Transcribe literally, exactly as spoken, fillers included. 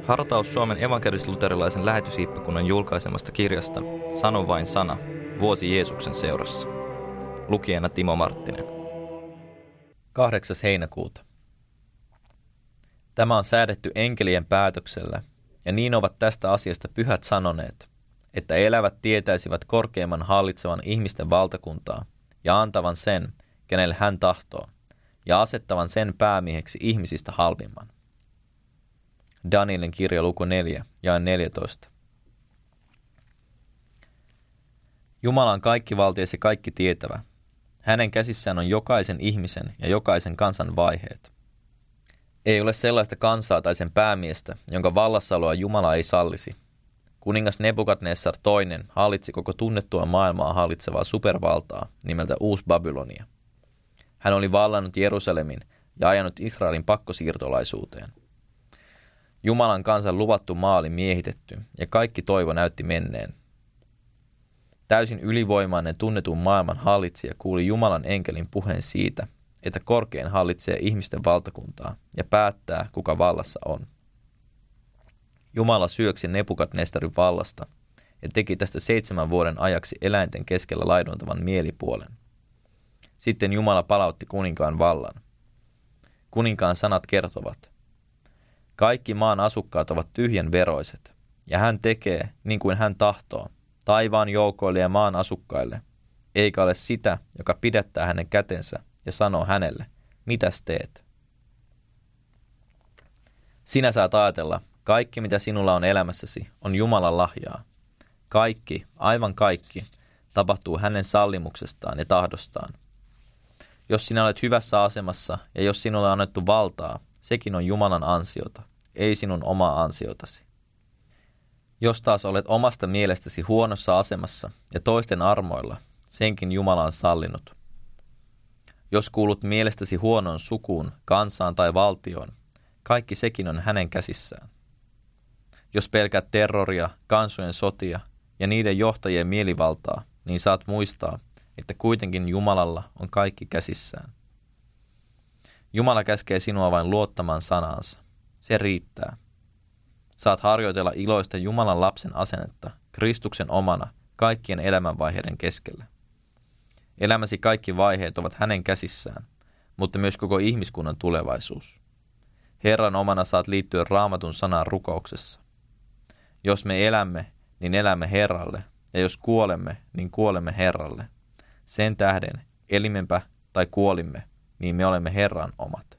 Hartaus Suomen evankelis-luterilaisen lähetyshiippakunnan julkaisemasta kirjasta Sano vain sana, vuosi Jeesuksen seurassa. Lukijana Timo Marttinen. kahdeksas heinäkuuta. Tämä on säädetty enkelien päätöksellä, ja niin ovat tästä asiasta pyhät sanoneet, että elävät tietäisivät korkeimman hallitsevan ihmisten valtakuntaa ja antavan sen, kenelle hän tahtoo, ja asettavan sen päämieheksi ihmisistä halvimman. Danielin kirja luku neljä, jae neljätoista. Jumala on kaikkivaltias ja kaikki tietävä. Hänen käsissään on jokaisen ihmisen ja jokaisen kansan vaiheet. Ei ole sellaista kansaa tai sen päämiestä, jonka vallassaoloa Jumala ei sallisi. Kuningas Nebukadnessar toinen hallitsi koko tunnettua maailmaa hallitsevaa supervaltaa nimeltä Uus-Babylonia. Hän oli vallannut Jerusalemin ja ajanut Israelin pakkosiirtolaisuuteen. Jumalan kansan luvattu maa oli miehitetty ja kaikki toivo näytti menneen. Täysin ylivoimainen tunnetun maailman hallitsija kuuli Jumalan enkelin puheen siitä, että korkein hallitsee ihmisten valtakuntaa ja päättää, kuka vallassa on. Jumala syöksi Nebukadnessarin vallasta ja teki tästä seitsemän vuoden ajaksi eläinten keskellä laiduntavan mielipuolen. Sitten Jumala palautti kuninkaan vallan. Kuninkaan sanat kertovat: kaikki maan asukkaat ovat tyhjän veroiset, ja hän tekee niin kuin hän tahtoo, taivaan joukoille ja maan asukkaille, eikä ole sitä, joka pidättää hänen kätensä ja sanoo hänelle, mitäs teet? Sinä saat ajatella, kaikki mitä sinulla on elämässäsi on Jumalan lahjaa. Kaikki, aivan kaikki, tapahtuu hänen sallimuksestaan ja tahdostaan. Jos sinä olet hyvässä asemassa ja jos sinulle on annettu valtaa, sekin on Jumalan ansiota, ei sinun omaa ansiotasi. Jos taas olet omasta mielestäsi huonossa asemassa ja toisten armoilla, senkin Jumala on sallinut. Jos kuulut mielestäsi huonoon sukuun, kansaan tai valtioon, kaikki sekin on hänen käsissään. Jos pelkät terroria, kansojen sotia ja niiden johtajien mielivaltaa, niin saat muistaa, että kuitenkin Jumalalla on kaikki käsissään. Jumala käskee sinua vain luottamaan sanaansa. Se riittää. Saat harjoitella iloista Jumalan lapsen asennetta Kristuksen omana kaikkien elämänvaiheiden keskellä. Elämäsi kaikki vaiheet ovat hänen käsissään, mutta myös koko ihmiskunnan tulevaisuus. Herran omana saat liittyä Raamatun sanaan rukouksessa. Jos me elämme, niin elämme Herralle, ja jos kuolemme, niin kuolemme Herralle. Sen tähden, elimmepä tai kuolimme, niin me olemme Herran omat.